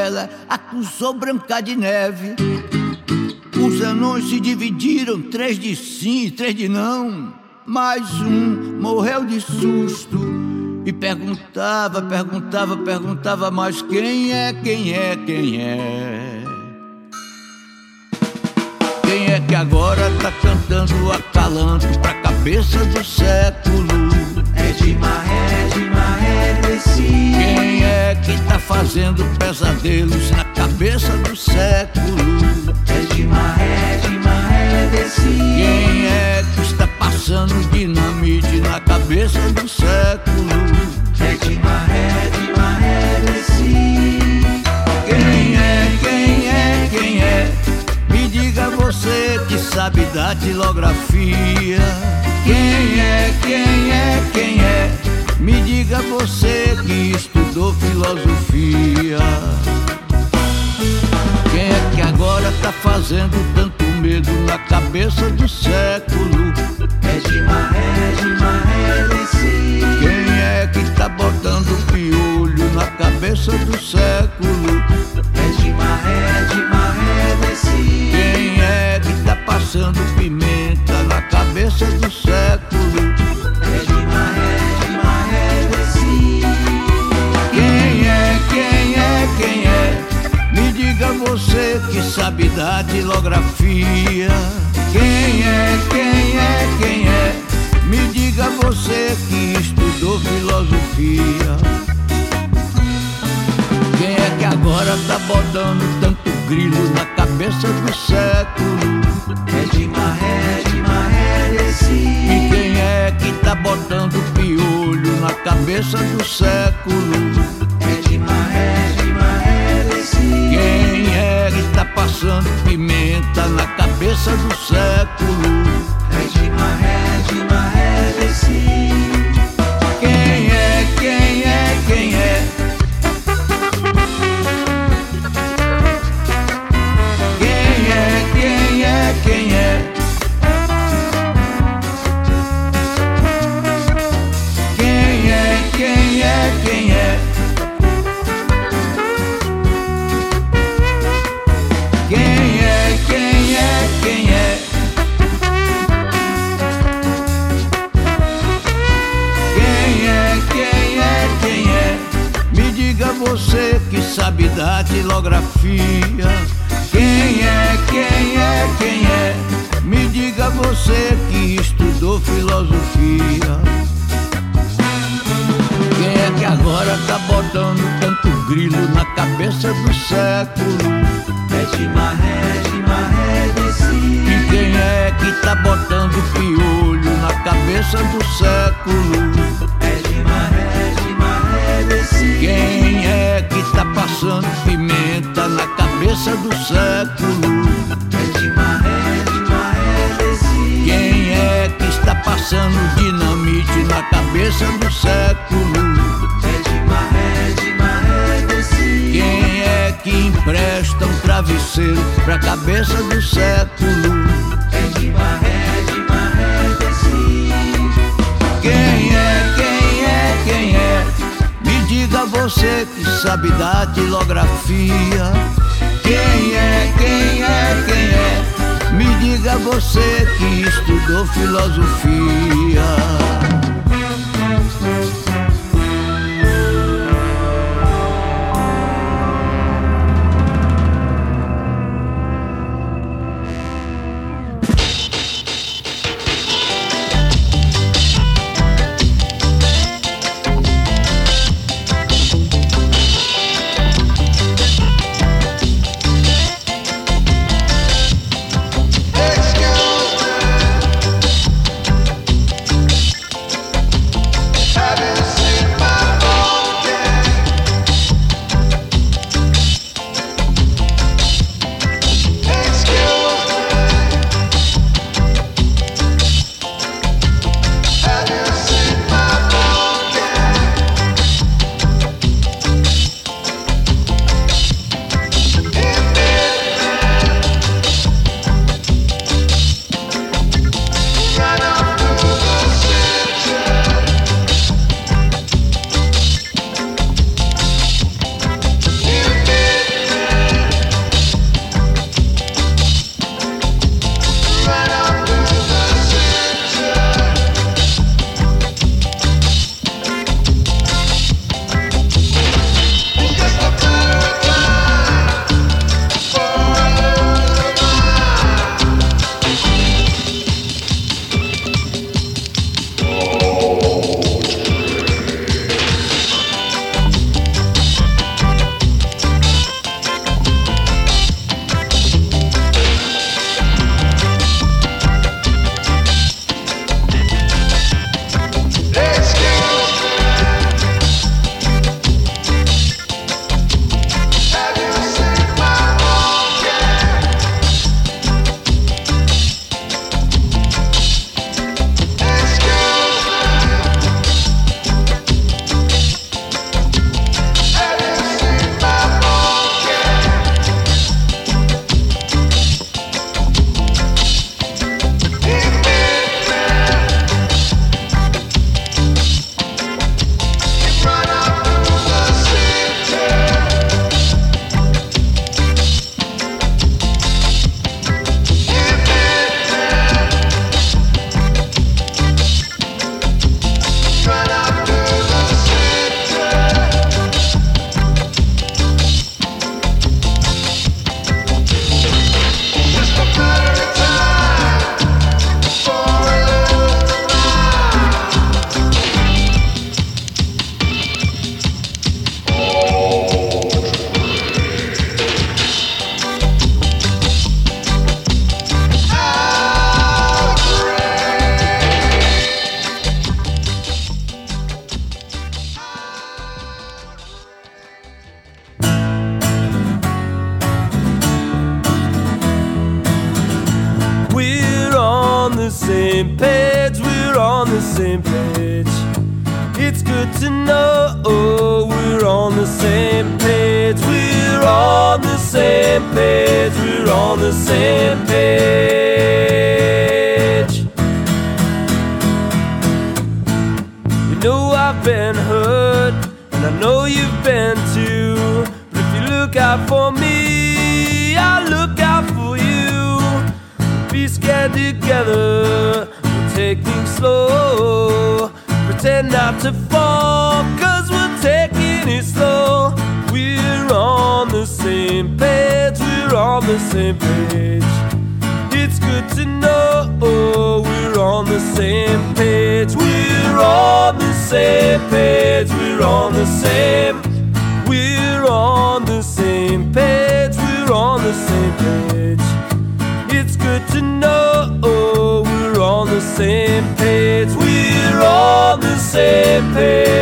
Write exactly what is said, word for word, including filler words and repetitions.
ela acusou Branca de Neve. Os anões se dividiram, três de sim e três de não. Mas um morreu de susto e perguntava, perguntava, perguntava, mas quem é, quem é, quem é? Quem é que agora tá cantando acalanto pra cabeça do século? É de maré, de maré desse. Quem é que tá fazendo pesadelos na cabeça do século? É de maré, de maré desse. Quem é que está passando dinamite na cabeça do século? É de maré, de maré desse. Quem é, quem é, quem é? Me diga você que sabe da datilografia. Quem é, quem é, quem é? Me diga você que estudou filosofia. Quem é que agora tá fazendo tanto medo na cabeça do século? É de maré, de maré desse. Quem é que tá botando piolho na cabeça do século? É de maré, de maré desse. Quem é que tá passando pimenta na cabeça do século? É de maré, de maré desse. Quem é, quem é, quem é? Me diga você que sabe da datilografia. Quem é, quem é, quem é? Me diga você que estudou filosofia. Quem é que agora tá botando tanto grilo na cabeça do século? É de maré, de maré desse. E quem é que tá botando piolho na cabeça do século? É de maré, de maré desse. Quem é que tá passando pimenta na cabeça do século? É de maré, de maré desse. Quem é, quem é, quem é? Quem é, quem é, quem é? Quem é, quem é, quem é? Quem é, quem é, quem é? Quem é, quem é, quem é? Me diga você que sabe da datilografia. Quem é, quem é, quem é? Me diga você que estudou filosofia. Quem é que agora tá botando tanto grilo na cabeça do século? É de maré, de maré desse. E quem é que tá botando piolho na cabeça do século? É de maré, de maré desse. Quem é que tá passando pimenta na cabeça do século? É de maré, de maré desse. Quem é que está passando dinamite na cabeça do século? É de maré, de maré desse. Quem é que empresta um travesseiro pra cabeça do século? É de maré, de maré desse. Quem é, quem é, quem é? Me diga você que sabe da datilografia. Quem é, quem é, quem é? Me diga você que estudou filosofia. on the same page, we're on the same page. It's good to know we're on the same page, we're on the same page, we're on the same page. You know I've been hurt, and I know you've been too. But if you look out for me, I'll look out for you. Be scared together, we'll take things slow. Pretend not to fall, cause we're taking it slow. We're on the same page, we're on the same page. It's good to know we're on the same page. We're on the same page, we're on the same. We're on the same page, we're on the same page. It's good to know we're on the same page. We're on the same page.